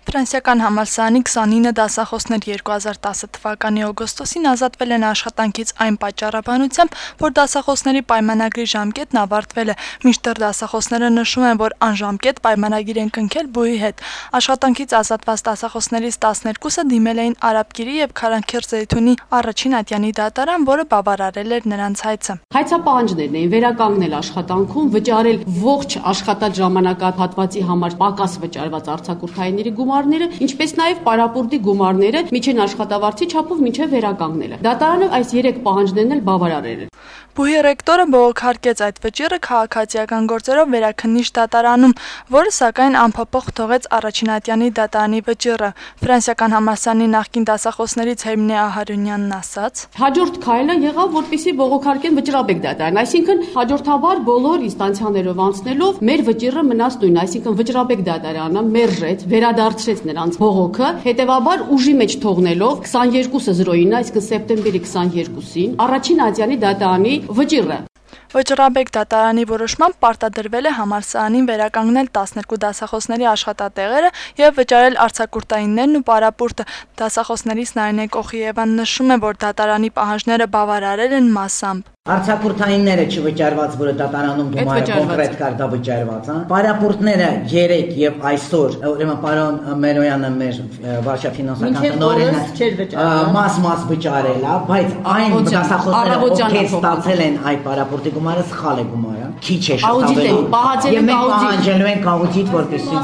Ֆրանսիական համալսարանի 29 դասախոսներ 2010 թվականի օգոստոսին ազատվել են աշխատանքից այն պատճառաբանությամբ, որ դասախոսների պայմանագրի ժամկետն ավարտվել է, մինչդեռ դասախոսները նշում են, որ անժամկետ պայմանագիր են կնքել բուհի հետ։ Աշխատանքից ազատված դասախոսներից 12-ը դիմել էին Արաբկիրի եւ Քարանքեր-Զեյթունի առաջին ատյանի դատարան, որը բավարարել էր նրանց հայցը։ Հայցապահանջներն էին վերականգնել աշխատանքում, վճարել ողջ աշխատած ժամանակահատվածի համար պակաս վճարված արձակուրդայինների գումարները, ինչպես նաև պարապուրտի գումարները միջին աշխատավարձի չափով մինչև վերականգնելը։ Դատարանը այս 3 պահանջներն էլ բավարարել է։ Բուհի ռեկտորը բողոքարկեց այդ վճիռը քաղաքացիական գործերով վերաքննիչ դատարանում, որը սակայն անփոփոխ թողեց առաջին ատյանի դատարանի վճիռը։ Ֆրանսիական համալսարանի նախկին դասախոսներից Հեմնե Ահարոնյանն ասաց. Հաջորդ քայլը եղավ, որպեսզի բողոքարկեն վճռաբեկ դատարան, այսինքն հաջորդաբար բոլոր ինստանցիաներով անցնելով մեր վճիռը մնաց նույնն, այսինքն վճռաբեկ դատարանը մերժեց, վերադարձրեց նրանց բողոքը, հետևաբար ուժի մեջ թողնելով 22-09, այսինքն սեպտեմբերի 22-ին առաջին ատյանի դատարանի վճիռը։ Վճռաբեկ դատարանի որոշմամբ պարտադրվել է համալսարանին վերականգնել 12 դասախոսների աշխատատեղերը եւ վճարել արձակուրդայիններն ու պարապուրտը։ Դասախոսներից Նարինե Կոխիևան նշում է, որ դատարանի պահանջները բավարարել են մասամբ։ Արձակուրդայինները չվճարված, որը դատարանում գումարը կոնկրետ կար, դա վճարված, Պարապուրտները 3 եւ այսօր, ուրեմն պարոն Մերոյանը մեր վարչաֆինանսական տնօրենը մաս վճարել է, բայց այն դասախոսները, ովքեր ստացել են այդ պարապուրտի գումարը, սխալ է գումարը, քիչ է շտապել։ Եվ մենք պահանջելու ենք աուդիտ, որպեսզի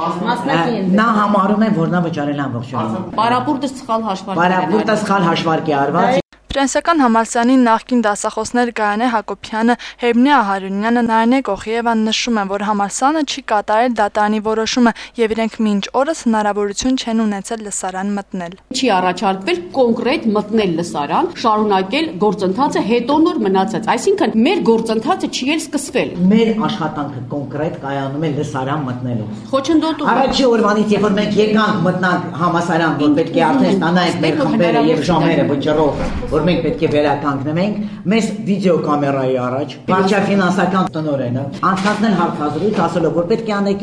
նա համարում է, որ նա վճարել է ամբողջովին։ Պարապուրտը սխալ հաշվարկ է արված։ Ֆրանսիական համալսարանի նախկին դասախոսներ Գայանե Հակոբյանը, Հեմնե Ահարոնյանը, Նարինե Կոխիևան նշում են, որ համալսարանը չի կատարել դատարանի որոշումը եւ իրենք մինչ օրս հնարավորություն չեն ունեցել լսարան մտնել։ Չի առաջարկվել կոնկրետ մտնել լսարան, շարունակել գործընթացը հետո նոր մնացած, այսինքն մեր գործընթացը չի էլ սկսվել։ Մեր աշխատանքը կոնկրետ կայանում է լսարան մտնելով։ Խոչընդոտում։ Առաջի օրվանից, երբ որ մենք եկանք մտնանք համալսարան, որ պետք է արդեն ստանանք մեր խմբերը եւ ժամերը վճռով, որ մենք պետք է վերականգնենք, մեզ վիդեոկամերայի առաջ վարչաֆինանսական տնօրենը անցկացնել հարցազրույց, ասելով, որ պետք է անեք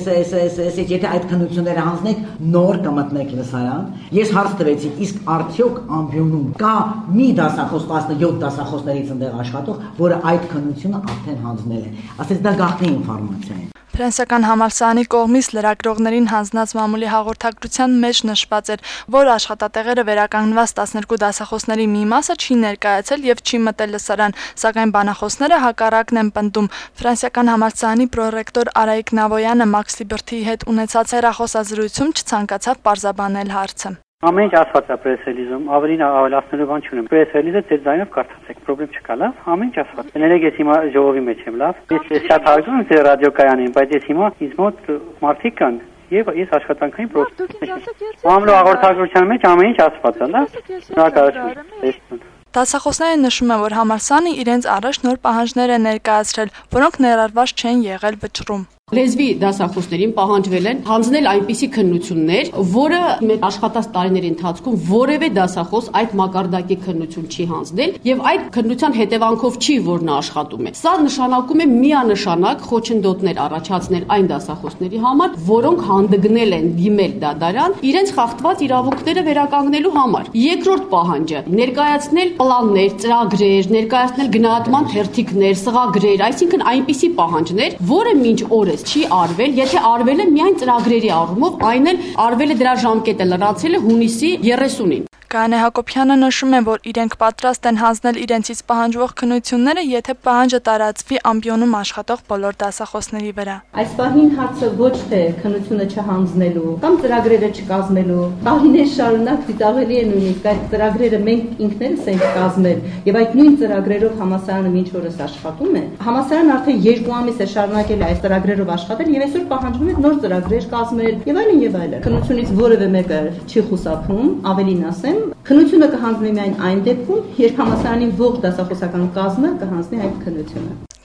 եթե այդ քննությունները հանձնեք, նոր կմտնեք լսարան։ Ես հարց տվեցի, իսկ արդյոք ամբիոնում կա մի դասախոս 17 դասախոսներից ընդեղ աշխատող, որը այդ քննությունը արդեն հանձնել է։ Ասես դա գաղտնի ինֆորմացիա է։ Ֆրանսիական համալսարանի կողմից լրագրողներին հանձնած մամուլի հաղորդագրության մեջ նշված էր, որ աշխատատեղերը վերականգնված 12 դասախոսների մի մասը չի ներկայացել եւ չի մտել լսարան, սակայն բանախոսները հակառակն են պնդում։ Ֆրանսիական համալսարանի պրոռեկտոր Արայիկ Նավոյանը Մաքս Լիբերթիի հետ ունեցած հեռախոսազրույցում չցանկացավ պարզաբանել հարցը։ Ամեն ինչ ասված է պրեսելիզում, ավելին ավելացնելու բան չունեմ։ Պրեսելիզը ձեր ձայնով կարդացեք, խնդրեմ չկա, լավ։ Ամեն ինչ ասված։ Ներեք ես հիմա ժողովի մեջ եմ, լավ։ Ես շատ հարգում եմ ձեր ռադիոկայանին, բայց ես հիմա ինձ մոտ մարդիկ կան եւ ես աշխատանքային պրոցես։ Մամուլի հաղորդագրության մեջ ամեն ինչ ասված է, լավ։ Շնորհակալություն։ Դասախոսները նշում են, որ համալսարանը իրենց առաջ նոր պահանջներ է ներկայացրել, որոնք ներառված չեն եղել վճռում։ Լեզվի դասախոսներին պահանջվել են հանձնել այնպիսի քննություններ, որը մեր աշխատած տարիների ընթացքում որևէ դասախոս այդ մակարդակի քննություն չի հանձնել եւ այդ քննության հետևանքով չի, որ նա աշխատում է։ Սա նշանակում է միանշանակ խոչընդոտներ առաջացնել այն դասախոսների համար, որոնք հանդգնել են դիմել դատարան իրենց խախտված իրավունքները վերականգնելու համար։ Երկրորդ պահանջը՝ ներկայացնել պլաններ, ծրագրեր, ներկայացնել գնահատման թերթիկներ, սղագրեր, այսինքն այնպիսի պահանջներ, որը մինչ օրս չի արվել, եթե արվել է միայն ծրագրերի առումով, այն էլ արվել է դրա ժամկետը լրացել է հունիսի 30-ին։ Գայանե Հակոբյանը նշում է, որ իրենք պատրաստ են հանձնել իրենցից պահանջվող քննությունները, եթե պահանջը տարածվի ամբիոնում աշխատող բոլոր դասախոսների վրա։ Այս պահին հարցը ոչ թե քննությունը չհանձնելու կամ ծրագրերը չկազմելու, տարիներ շարունակ ծիծաղելի է նույնիսկ այդ ծրագրերը մենք ինքներս ենք կազմել եւ այդ նույն ծրագրերով համալսարանը մինչ օրս աշխատում է։ Համալսարանը արդեն 2 ամիս է շարունակել այս ծրագրերով աշխատել եւ այսօր պահանջվում է նոր ծրագրեր կազմել եւ այլն եւ այլն։ Քննությունից որևէ մեկը չի խուսափում, ավելին ասեմ, քննությունը կհանձնվի միայն այն դեպքում, երբ համալսարանի ողջ դասախոսական կազմը կհանձնի այդ քննությունը։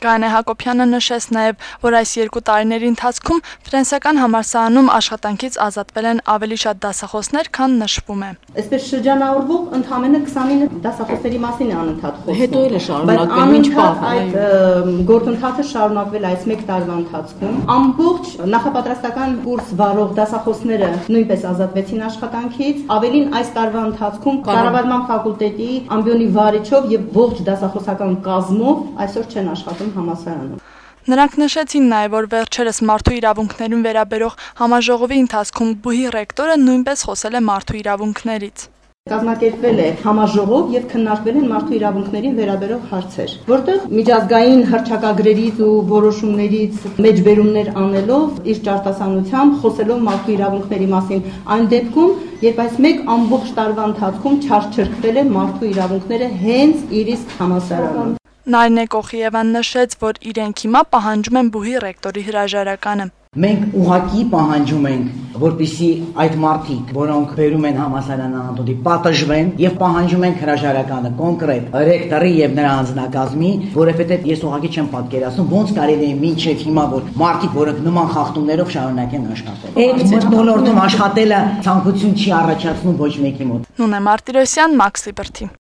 Գայանե Հակոբյանը նշեց նաև, որ այս 2 տարիների ընթացքում Ֆրանսիական համալսարանում աշխատանքից ազատվել են ավելի շատ դասախոսներ, քան նշվում է։ Այսպես շրջանառվող ընդամենը 29 դասախոսների մասին է անընդհատ խոսվում։ Հետո էլ է շարունակվել ինչ պահ։ Այդ գործընթացը շարունակվել այս 1 տարվա ընթացքում։ Ամբողջ նախապատրաստական կուրս վարող դասախոսները նույնպես ազատվեցին աշխատանքից։ Ավելին այս տարվա ընթացքում կառավարման ֆակուլտետի ամբիոնի վարիչով եւ ողջ դասախոսական կազմով այսօր չեն աշխատում համալսարանում։ Նրանք նշեցին նաև, որ վերջերս մարդու իրավունքներին վերաբերող համաժողովի ընթացքում բուհի ռեկտորը նույնպես խոսել է մարդու իրավունքներից։ Կազմակերպվել է համաժողով եւ քննարկվել են մարդու իրավունքներին վերաբերող հարցեր, որտեղ միջազգային հռչակագրերից ու որոշումներից մեջբերումներ անելով իր ճարտասանությամբ խոսելով մարդու իրավունքների մասին, այն դեպքում, երբ այս 1 ամբողջ տարվա ընթացքում չարչրկվել է մարդու իրավունքները հենց իր իսկ համալսարանում։ Նարինե Կոխիևան նշեց, որ իրենք հիմա պահանջում են բուհի ռեկտորի հրաժարականը։ Մենք ուղղակի պահանջում ենք, որպեսզի այդ մարդիկ, որոնք բերում են համալսարան անատոդի, պատժվեն եւ պահանջում ենք հրաժարականը կոնկրետ ռեկտորի եւ նրա անձնակազմի, որովհետեւ ես ուղղակի չեմ պատկերացնում ոնց կարելի է մինչեւ հիմա որ մարդիկ, որոնք նման խախտումներով շարունակեն աշխատել։ Այդ ոլորտում աշխատելը ցանկություն չի առաջացնում ոչ մեկի մոտ։ Նունե Մարտիրոսյան, Մաքս Լիբերթի։